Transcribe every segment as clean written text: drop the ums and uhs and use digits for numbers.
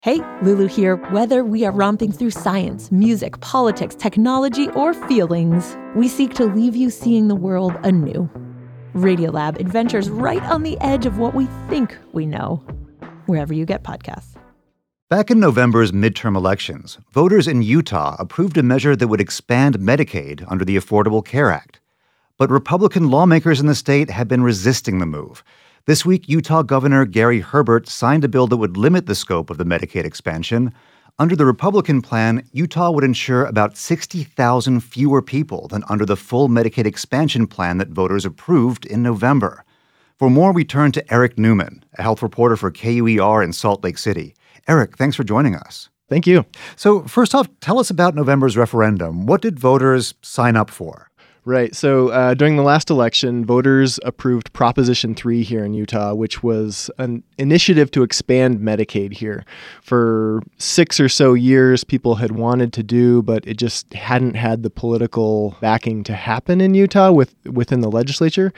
Hey, Lulu here. Whether we are romping through science, music, politics, technology, or feelings, we seek to leave you seeing the world anew. Radiolab adventures right on the edge of what we think we know, wherever you get podcasts. Back in November's midterm elections, voters in Utah approved a measure that would expand Medicaid under the Affordable Care Act. But Republican lawmakers in the state have been resisting the move. This week, Utah Governor Gary Herbert signed a bill that would limit the scope of the Medicaid expansion. Under the Republican plan, Utah would insure about 60,000 fewer people than under the full Medicaid expansion plan that voters approved in November. For more, we turn to Eric Newman, a health reporter for KUER in Salt Lake City. Eric, thanks for joining us. Thank you. So first off, tell us about November's referendum. What did voters sign up for? Right. So during the last election, voters approved Proposition 3 here in Utah, which was an initiative to expand Medicaid here. For 6 or so years, people had wanted to do, but it just hadn't had the political backing to happen in Utah within the legislature.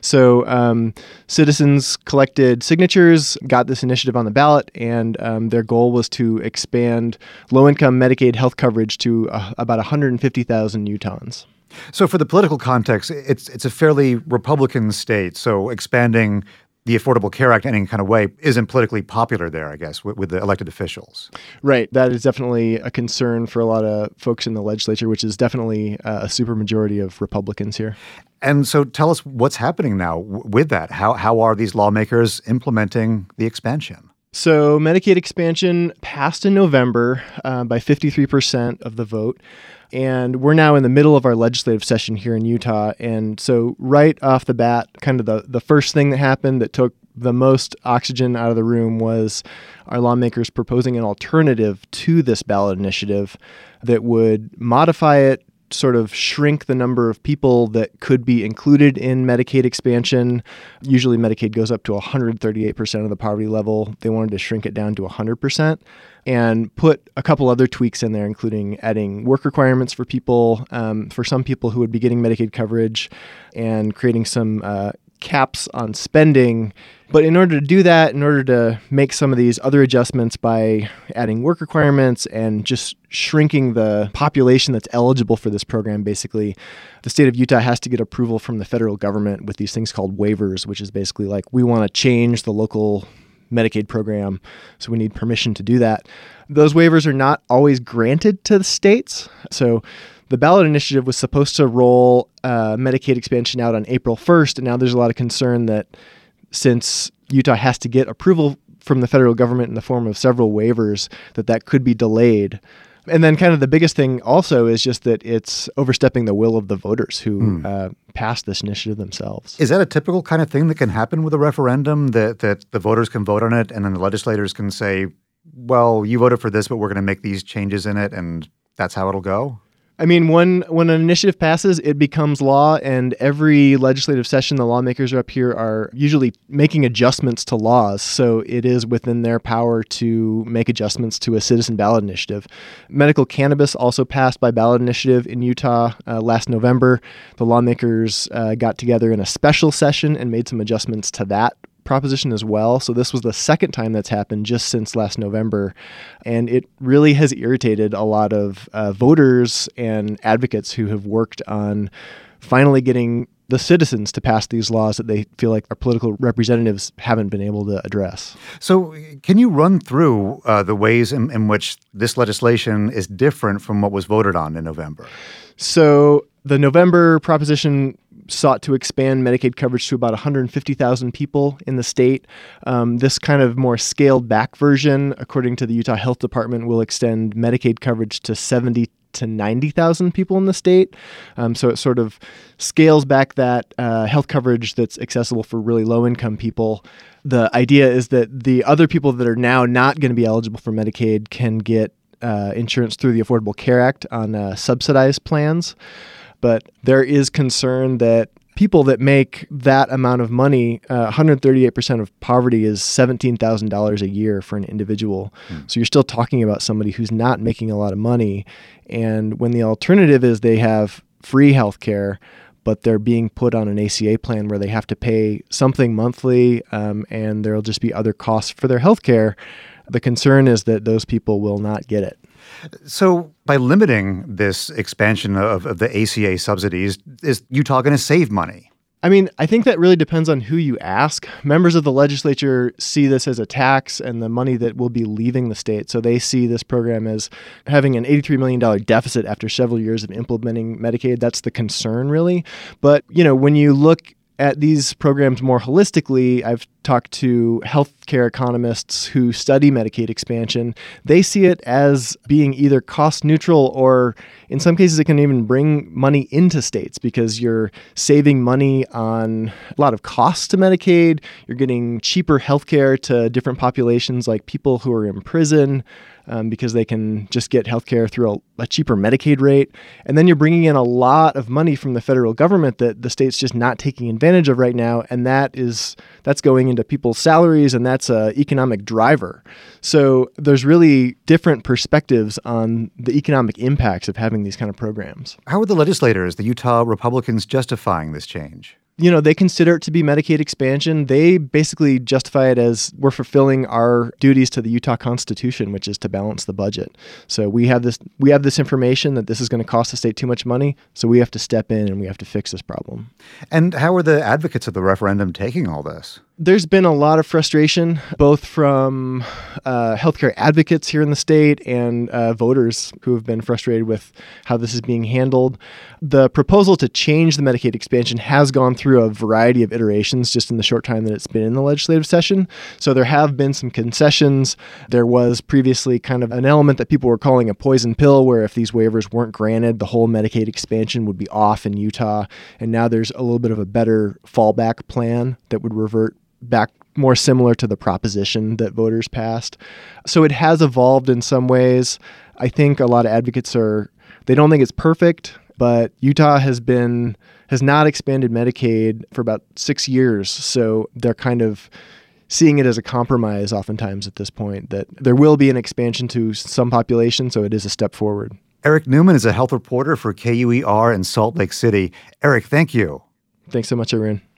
So citizens collected signatures, got this initiative on the ballot, and their goal was to expand low-income Medicaid health coverage to about 150,000 Utahns. So for the political context, it's a fairly Republican state, so expanding the Affordable Care Act in any kind of way isn't politically popular there, I guess, with the elected officials. Right. That is definitely a concern for a lot of folks in the legislature, which is definitely a supermajority of Republicans here. And so tell us what's happening now with that. How are these lawmakers implementing the expansion? So Medicaid expansion passed in November by 53% of the vote. And we're now in the middle of our legislative session here in Utah. And so right off the bat, kind of the first thing that happened that took the most oxygen out of the room was our lawmakers proposing an alternative to this ballot initiative that would modify it, sort of shrink the number of people that could be included in Medicaid expansion. Usually Medicaid goes up to 138% of the poverty level. They wanted to shrink it down to 100% and put a couple other tweaks in there, including adding work requirements for people, for some people who would be getting Medicaid coverage, and creating some caps on spending. But in order to do that, in order to make some of these other adjustments by adding work requirements and just shrinking the population that's eligible for this program, basically, the state of Utah has to get approval from the federal government with these things called waivers, which is basically like, we want to change the local Medicaid program, so we need permission to do that. Those waivers are not always granted to the states. So the ballot initiative was supposed to roll Medicaid expansion out on April 1st, and now there's a lot of concern that since Utah has to get approval from the federal government in the form of several waivers, that could be delayed. And then kind of the biggest thing also is just that it's overstepping the will of the voters who passed this initiative themselves. Is that a typical kind of thing that can happen with a referendum, that the voters can vote on it and then the legislators can say, well, you voted for this, but we're going to make these changes in it, and that's how it'll go? I mean, when an initiative passes, it becomes law, and every legislative session, the lawmakers up here are usually making adjustments to laws. So it is within their power to make adjustments to a citizen ballot initiative. Medical cannabis also passed by ballot initiative in Utah last November. The lawmakers got together in a special session and made some adjustments to that proposition as well. So this was the second time that's happened just since last November. And it really has irritated a lot of voters and advocates who have worked on finally getting the citizens to pass these laws that they feel like our political representatives haven't been able to address. So can you run through the ways in which this legislation is different from what was voted on in November? So the November proposition sought to expand Medicaid coverage to about 150,000 people in the state. This kind of more scaled back version, according to the Utah Health Department, will extend Medicaid coverage to 70 to 90,000 people in the state. So it sort of scales back that health coverage that's accessible for really low-income people. The idea is that the other people that are now not going to be eligible for Medicaid can get insurance through the Affordable Care Act on subsidized plans. But there is concern that people that make that amount of money, 138% of poverty is $17,000 a year for an individual. So you're still talking about somebody who's not making a lot of money. And when the alternative is they have free health care, but they're being put on an ACA plan where they have to pay something monthly, and there'll just be other costs for their health care, The concern is that those people will not get it. So by limiting this expansion of the ACA subsidies, is Utah going to save money? I mean, I think that really depends on who you ask. Members of the legislature see this as a tax and the money that will be leaving the state. So they see this program as having an $83 million deficit after several years of implementing Medicaid. That's the concern, really. But, when you look at these programs more holistically, I've talked to healthcare economists who study Medicaid expansion. They see it as being either cost neutral or in some cases it can even bring money into states because you're saving money on a lot of costs to Medicaid. You're getting cheaper healthcare to different populations like people who are in prison, because they can just get healthcare through a cheaper Medicaid rate. And then you're bringing in a lot of money from the federal government that the state's just not taking advantage of right now. And that's going into people's salaries, and that's an economic driver. So there's really different perspectives on the economic impacts of having these kind of programs. How are the legislators, the Utah Republicans, justifying this change? They consider it to be Medicaid expansion. They basically justify it as we're fulfilling our duties to the Utah Constitution, which is to balance the budget. So we have this information that this is going to cost the state too much money, so we have to step in and we have to fix this problem. And how are the advocates of the referendum taking all this? There's been a lot of frustration, both from healthcare advocates here in the state and voters who have been frustrated with how this is being handled. The proposal to change the Medicaid expansion has gone through a variety of iterations just in the short time that it's been in the legislative session. So there have been some concessions. There was previously kind of an element that people were calling a poison pill, where if these waivers weren't granted, the whole Medicaid expansion would be off in Utah. And now there's a little bit of a better fallback plan that would revert back more similar to the proposition that voters passed. So it has evolved in some ways. I think a lot of advocates they don't think it's perfect, but Utah has not expanded Medicaid for about 6 years. So they're kind of seeing it as a compromise oftentimes at this point, that there will be an expansion to some population, so it is a step forward. Eric Newman is a health reporter for KUER in Salt Lake City. Eric, thank you. Thanks so much, Arun.